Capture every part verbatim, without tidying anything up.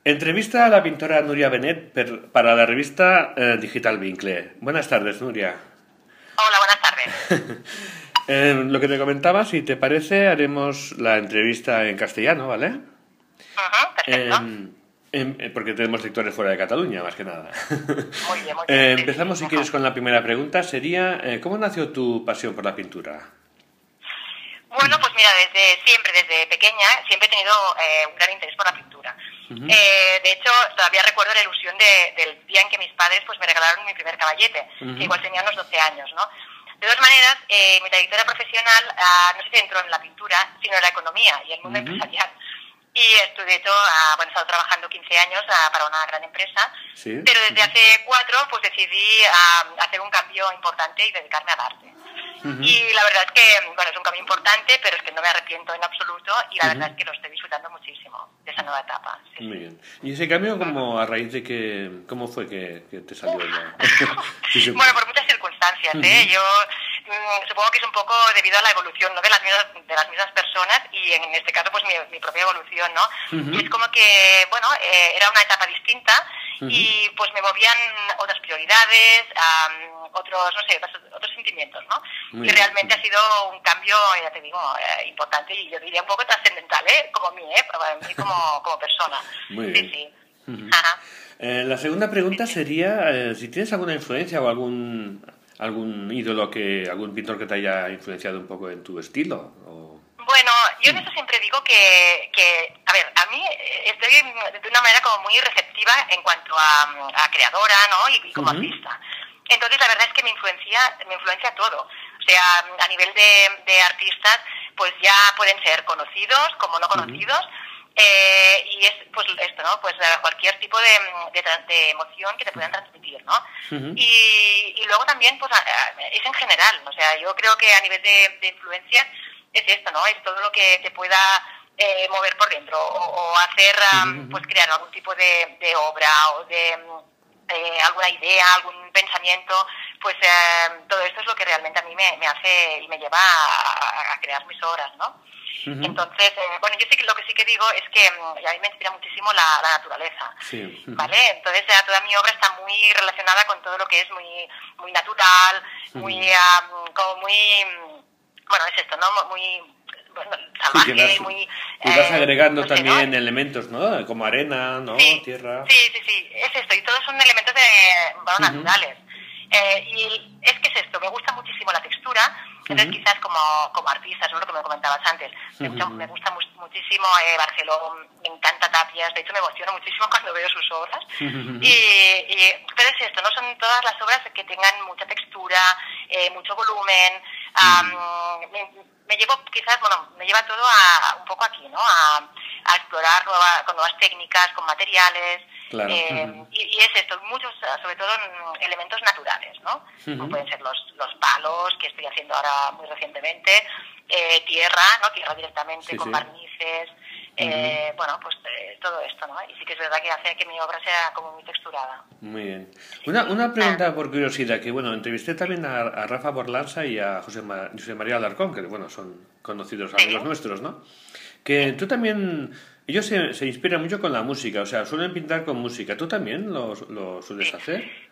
Entrevista a la pintora Núria Benet per- para la revista eh, Digital Vincle. Buenas tardes, Núria. Hola, buenas tardes. Eh, lo que te comentaba, si te parece, haremos la entrevista en castellano, ¿vale? Ujú, perfecto. Em, em, eh, porque tenemos lectores fuera de Cataluña, más que nada. Muy bien, muy bien. Eh, Sí, empezamos, sí, si sí, quieres, mejor. con la primera pregunta. Sería, eh, ¿cómo nació tu pasión por la pintura? Bueno, pues mira, desde siempre, desde pequeña, siempre he tenido eh, un gran interés por la pintura. Ujú. Eh, de hecho, todavía recuerdo la ilusión de- del día en que mis padres pues me regalaron mi primer caballete, Ujú. que igual tenía unos doce años, ¿no? De todas maneras, eh, mi trayectoria profesional ah, no se centró en la pintura, sino en la economía y el mundo Ujú. empresarial. Y estuve, de hecho, ah, bueno, he estado trabajando quince años ah, para una gran empresa, Sí. pero desde hace cuatro pues decidí ah, hacer un cambio importante y dedicarme al arte. Ujú. Y la verdad es que, bueno, es un cambio importante, pero es que no me arrepiento en absoluto y la verdad Ujú. es que lo estoy disfrutando muchísimo de esa nueva etapa. Sí, Muy sí. bien. ¿Y ese cambio, como a raíz de que, cómo fue que, que te salió ya? Sí, sí. Bueno, por muchas circunstancias, ¿eh? Ujú. Yo mm, supongo que es un poco debido a la evolución, ¿no?, de las mismas, de las mismas personas y en este caso pues mi, mi propia evolución, ¿no? Ujú. Y es como que, bueno, eh, era una etapa distinta Ujú. y pues me movían otras prioridades, am, otros, no sé, otros, otros sentimientos, ¿no? Muy Y bien. realmente ha sido un cambio, ya te digo, eh, importante y yo diría un poco trascendental, ¿eh? Como mí, ¿eh? Para mí como, como persona. Muy Sí, bien. sí. Ujú. Ajá. Eh, la segunda pregunta sería eh, si tienes alguna influencia o algún algún ídolo que algún pintor que te haya influenciado un poco en tu estilo. O... Bueno, yo en eso siempre digo que, que, a ver, a mí eh, estoy de una manera como muy receptiva en cuanto a, a creadora, ¿no? Y, y como Ujú. artista. Entonces, la verdad es que me influencia, me influencia todo. O sea, a nivel de, de artistas, pues ya pueden ser conocidos como no Ujú. conocidos. Eh, y es pues esto, ¿no? Pues eh, cualquier tipo de, de, tra- de emoción que te puedan transmitir, ¿no? Ujú. Y, y luego también, pues a- a- es en general, o sea, yo creo que a nivel de, de influencia es esto, ¿no? Es todo lo que te pueda eh, mover por dentro o, o hacer, Ujú, am, ujú. pues crear algún tipo de, de obra o de mm, eh, alguna idea, algún pensamiento, pues eh, todo esto es lo que realmente a mí me, me hace y me lleva a, a crear mis obras, ¿no? Ujú. Entonces, eh, bueno, yo sí que lo que sí que digo es que mm, a mí me inspira muchísimo la, la naturaleza, Sí. Ujú. ¿vale? Entonces eh, toda mi obra está muy relacionada con todo lo que es muy muy natural, muy, Ujú. am, como muy, mm, bueno, es esto, ¿no? Muy bueno, Sí, que salvaje, vas, muy, y vas eh, agregando no sé, ¿no? también elementos, ¿no? Como arena, ¿no? Sí, Tierra. sí, sí, sí, es esto, y todos son elementos de, bueno, Ujú. naturales. Eh, y es que es esto, me gusta muchísimo la textura, entonces Ujú. quizás como, como artistas, ¿no?, lo que me comentabas antes, me gusta, Ujú. me gusta mu- muchísimo eh, Barceló, me encanta Tapias, de hecho me emociono muchísimo cuando veo sus obras. Ujú. Y, y- pero es esto, no son todas las obras que tengan mucha textura, eh, mucho volumen, am, me, me llevo quizás, bueno, me lleva todo a, un poco aquí, ¿no? A, a explorar nueva, con nuevas técnicas, con materiales, Claro. eh, Ujú. y, y es esto, muchos, sobre todo mm, elementos naturales, ¿no? Como Ujú. pueden ser los, los palos, que estoy haciendo ahora muy recientemente, eh, tierra, ¿no? Tierra directamente, Sí, con sí. barnices, eh, bueno, pues eh, todo esto, ¿no? Y sí que es verdad que hace que mi obra sea como muy texturada. Muy bien. Sí, Una, sí. una Ah, pregunta por curiosidad, que bueno, entrevisté también a, a Rafa Borlanza y a José, Ma- José María Alarcón, que bueno, son conocidos amigos sí, nuestros, ¿no? Que tú también, ellos se, se inspiran mucho con la música, o sea, suelen pintar con música. ¿Tú también lo, lo sueles sí. hacer?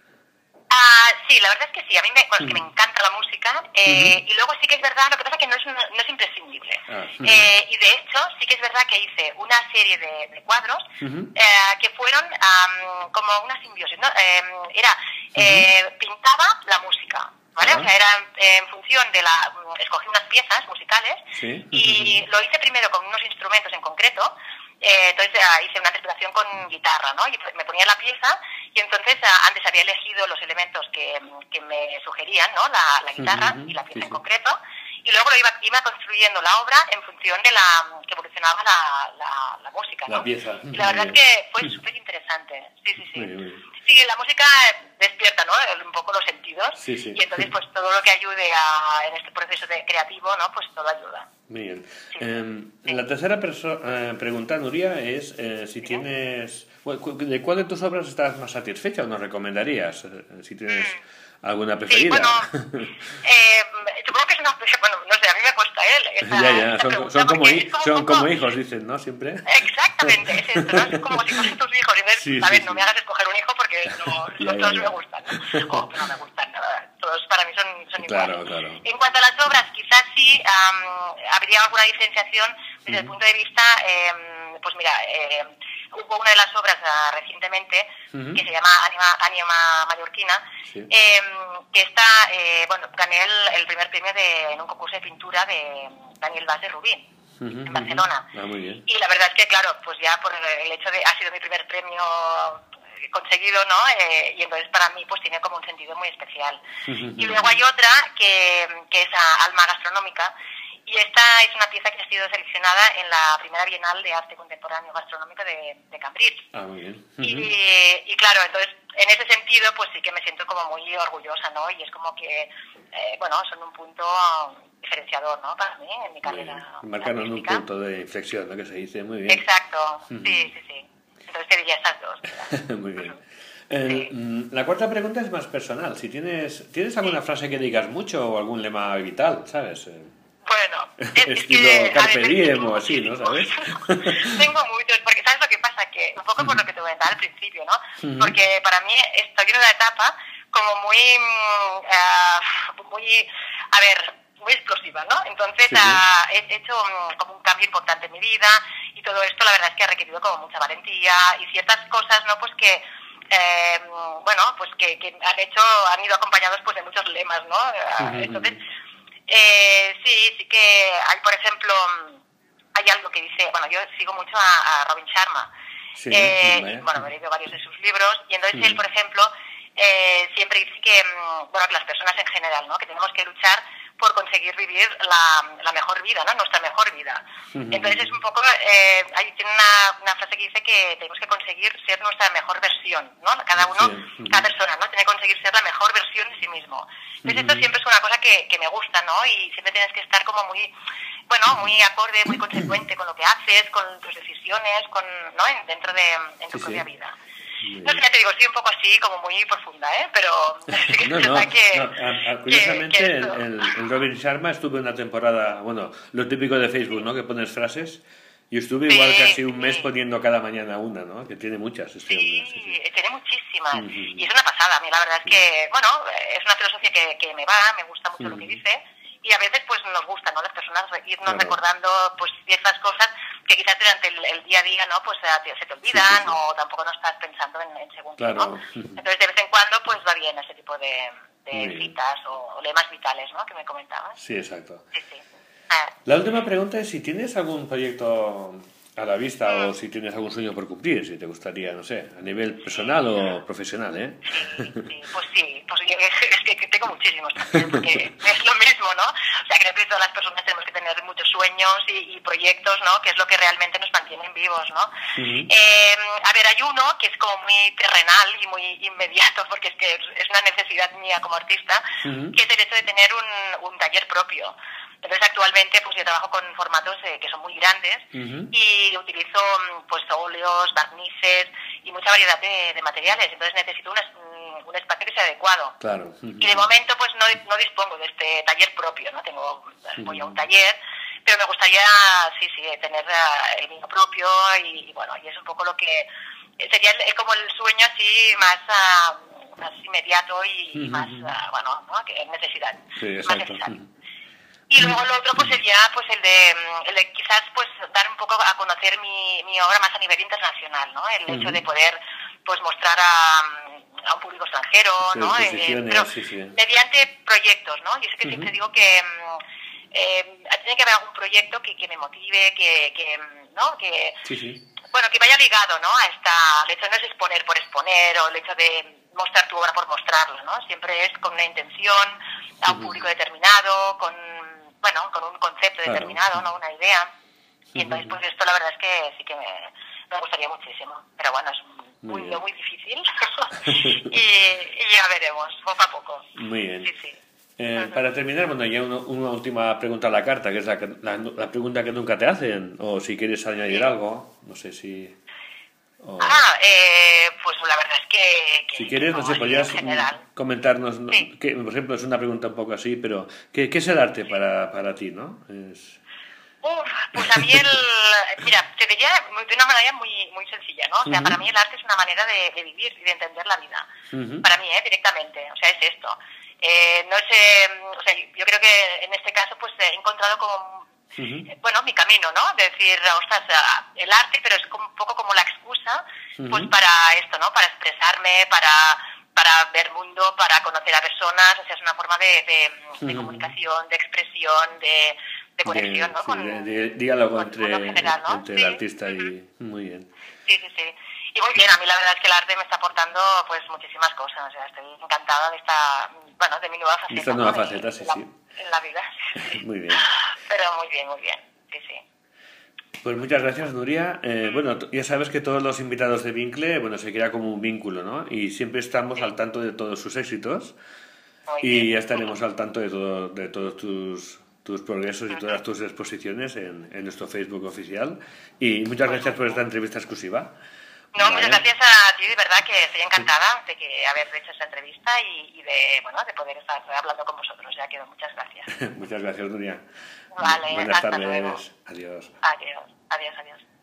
Ah, sí, la verdad es que sí, a mí me, bueno, es que me Ujú. encanta la música Ujú. eh, y luego sí que es verdad, lo que pasa es que no es, una- no es imprescindible. Ah, ujú. Eh, y de hecho sí que es verdad que hice una serie de, de cuadros Ujú. eh, que fueron am, como una simbiosis, ¿no? Eh, era, eh, pintaba la música, ¿vale? O Ah, sea, era eh, en función de la, mm, escogí unas piezas musicales sí. y lo hice primero con unos instrumentos en concreto. Eh, entonces ah, hice una interpretación con guitarra, ¿no? Y me ponía la pieza y entonces ah, antes había elegido los elementos que, que me sugerían, ¿no? La, la guitarra y la Sí, pieza en sí. concreto y luego lo iba, iba construyendo la obra en función de la que evolucionaba la, la, la música, La ¿no? pieza. Y Muy la verdad es bien. que fue súper interesante, sí, sí, Muy sí. bien, muy bien. Sí, la música despierta, ¿no? Un poco los sentidos Sí, sí. y entonces pues todo lo que ayude a, en este proceso de creativo, ¿no? Pues todo ayuda. Muy bien. Sí, Eh, sí. la tercera perso- eh, pregunta, Nuria, es eh, si Sí. tienes... cu- cu- ¿De cuál de tus obras estás más satisfecha o nos recomendarías? Eh, si tienes Mm. alguna Sí, preferida. bueno, eh, supongo que es una... Bueno, no sé, a mí me cuesta ¿eh? Esta, ya, ya, esta son, son, como, hi- como son poco... como hijos, dicen, ¿no? Siempre. Exactamente, es esto, ¿no? Es como si fuesen tus hijos. Y entonces, Sí, a ver, sí, no sí. me hagas escoger un hijo porque no, Ya, no ya, todos ya. me gustan, ¿no? O no me gustan, nada. Todos para mí son, son Claro, iguales. claro. En cuanto a las obras, quizás sí um, habría alguna diferenciación desde uh-huh. el punto de vista, eh, pues mira, eh, hubo una de las obras uh, recientemente uh-huh. que se llama Anima, Anima Mallorquina, sí. eh, que está, eh, bueno, gané el, el primer premio de, en un concurso de pintura de Daniel Vaz de Rubí. Uh-huh, en Barcelona. Uh-huh. Ah, muy bien. Y la verdad es que, claro, pues ya por el hecho de ha sido mi primer premio conseguido, ¿no? Eh, y entonces para mí pues tiene como un sentido muy especial. Uh-huh. Y luego hay otra que, que es a Alma Gastronómica, y esta es una pieza que ha sido seleccionada en la primera Bienal de Arte Contemporáneo Gastronómico de, de Cambridge. Ah, muy bien. Uh-huh. y, y claro, entonces en ese sentido pues sí que me siento como muy orgullosa, ¿no? Y es como que, eh, bueno, son un punto diferenciador, ¿no? Para mí, en mi carrera. Marcan un punto de inflexión, ¿no? Que se dice, muy bien. Exacto, uh-huh. sí, sí, sí. Entonces te diría estas dos. Muy bien. El, sí. La cuarta pregunta es más personal. Si tienes, ¿tienes alguna sí. frase que digas mucho o algún lema vital, sabes? Bueno, es, estilo es que, Carpe ver, Diem o así, ¿no? ¿Sabes? Tengo muchos, porque ¿sabes lo que pasa? Que un poco por lo que te comentaba al principio, ¿no? Uh-huh. Porque para mí estoy en una etapa como muy, uh, muy, a ver, muy explosiva, ¿no? Entonces sí, sí. Uh, he hecho um, como un cambio importante en mi vida y todo esto la verdad es que ha requerido como mucha valentía y ciertas cosas, ¿no? Pues que eh, bueno, pues que, que han hecho, han ido acompañados pues de muchos lemas, ¿no? Uh, entonces, eh, sí, sí que hay, por ejemplo, hay algo que dice, bueno, yo sigo mucho a, a Robin Sharma, sí, eh, y, bueno, he leído varios de sus libros, y entonces sí. él, por ejemplo, eh, siempre dice que, bueno, que las personas en general, ¿no? Que tenemos que luchar por conseguir vivir la, la mejor vida, ¿no? Nuestra mejor vida. Uh-huh. Entonces es un poco, eh, ahí tiene una, una frase que dice que tenemos que conseguir ser nuestra mejor versión, ¿no? Cada uno, sí. uh-huh. cada persona, ¿no? Tiene que conseguir ser la mejor versión de sí mismo. Entonces uh-huh. esto siempre es una cosa que, que me gusta, ¿no? Y siempre tienes que estar como muy, bueno, muy acorde, muy consecuente con lo que haces, con tus decisiones, con, ¿no? Dentro de en tu sí, propia sí. vida. No sé, ya te digo, estoy un poco así, como muy profunda, ¿eh? Pero sí que no, es verdad no, que... no. A, a, curiosamente, que, que esto... el, el Robin Sharma estuve una temporada, bueno, lo típico de Facebook, ¿no? Que pones frases, y estuve igual sí, casi un mes sí. poniendo cada mañana una, ¿no? Que tiene muchas este sí, hombre. Sí, sí, tiene muchísimas, uh-huh. y es una pasada. A mí la verdad es que, bueno, es una filosofía que, que me va, me gusta mucho uh-huh. lo que dice, y a veces pues nos gusta, ¿no? Las personas irnos claro. recordando pues ciertas cosas que quizás durante el, el día a día, ¿no? Pues se te olvidan sí, sí, sí. o tampoco no estás pensando en, en según claro. ¿no? Entonces de vez en cuando pues va bien ese tipo de, de citas o, o lemas vitales, ¿no? Que me comentabas. Sí, exacto. Sí, sí. Ah. La última pregunta es si tienes algún proyecto a la vista mm. o si tienes algún sueño por cumplir, si te gustaría, no sé, a nivel personal sí. o profesional, ¿eh? Sí, sí, pues sí, pues es que tengo muchísimos también, porque es lo mismo, ¿no? O sea, creo que todas las personas tenemos que tener muchos sueños y, y proyectos, ¿no? Que es lo que realmente nos mantienen vivos, ¿no? Uh-huh. Eh, a ver, hay uno que es como muy terrenal y muy inmediato, porque es que es una necesidad mía como artista, uh-huh. que es el hecho de tener un, un taller propio. Entonces actualmente pues yo trabajo con formatos eh, que son muy grandes uh-huh. y utilizo pues óleos, barnices y mucha variedad de, de materiales. Entonces necesito un, un espacio que sea adecuado. Claro. Uh-huh. Y de momento pues no, no dispongo de este taller propio, ¿no? Tengo, voy a un taller, pero me gustaría sí, sí, tener uh, el mío propio y, y bueno, y es un poco lo que sería el, como el sueño así más... Uh, más inmediato y uh-huh. más, uh, bueno, ¿no? Que necesidad, sí, más necesario. Uh-huh. Y luego lo otro pues sería pues el de, el de quizás pues dar un poco a conocer mi, mi obra más a nivel internacional, ¿no? El uh-huh. hecho de poder pues mostrar a, a un público extranjero, sí, ¿no? Eh, pero sí, sí. mediante proyectos, ¿no? Yo sé que uh-huh. siempre digo que eh, tiene que haber algún proyecto que, que me motive, que, que ¿no? Que sí, sí. bueno, que vaya ligado, ¿no? A esta, el hecho no es exponer por exponer o el hecho de mostrar tu obra por mostrarlo, ¿no? Siempre es con una intención, a un público determinado, con, bueno, con un concepto claro. determinado, ¿no? Una idea. Y entonces, pues esto la verdad es que sí que me, me gustaría muchísimo. Pero bueno, es muy, muy, muy difícil. y, y ya veremos, poco a poco. Muy bien. Sí, sí. Eh, uh-huh. Para terminar, bueno, ya una, una última pregunta a la carta, que es la, la, la pregunta que nunca te hacen, o si quieres añadir sí. algo, no sé si... Oh. Ah, eh, pues la verdad es que... que si quieres, no, no sé, podrías comentarnos, ¿no? Sí. Que, por ejemplo, es una pregunta un poco así, pero ¿qué, qué es el arte para, para ti, no? Es... Uf, pues a mí el... Mira, te diría de una manera muy muy sencilla, ¿no? O sea, uh-huh. para mí el arte es una manera de, de vivir y de entender la vida. Uh-huh. Para mí, ¿eh? Directamente. O sea, es esto. Eh, no sé... O sea, yo creo que en este caso, pues he encontrado como... Uh-huh. Bueno, mi camino, ¿no? De decir, ostras, el arte, pero es como, un poco como la excusa, uh-huh. pues para esto, ¿no? Para expresarme, para, para ver mundo, para conocer a personas, o sea, es una forma de, de, de uh-huh. comunicación, de expresión, de, de conexión, de, ¿no? Sí, con, de, de diálogo con entre, general, ¿no? entre sí. el artista y... Muy bien. Sí, sí, sí. Y muy bien, a mí la verdad es que el arte me está aportando pues muchísimas cosas, o sea, estoy encantada de esta, bueno, de mi nueva faceta. Esta nueva ¿no? faceta, de, sí, de la, sí. En la vida. Muy bien. Pero muy bien, muy bien, sí, sí. Pues muchas gracias, Nuria. Eh, bueno, ya sabes que todos los invitados de Vincle, bueno, se crea como un vínculo, ¿no? Y siempre estamos sí. al tanto de todos sus éxitos. Muy y bien. Ya estaremos al tanto de, todo, de todos tus... tus progresos y todas tus exposiciones en, en nuestro Facebook oficial. Y muchas gracias por esta entrevista exclusiva. No, vale. Muchas gracias a ti, de verdad que estoy encantada de que haber hecho esta entrevista y, y de bueno de poder estar hablando con vosotros. Ya quedo, muchas gracias. Muchas gracias, Nuria. Vale, buenas hasta tardes. Luego. Adiós. Adiós, adiós, adiós.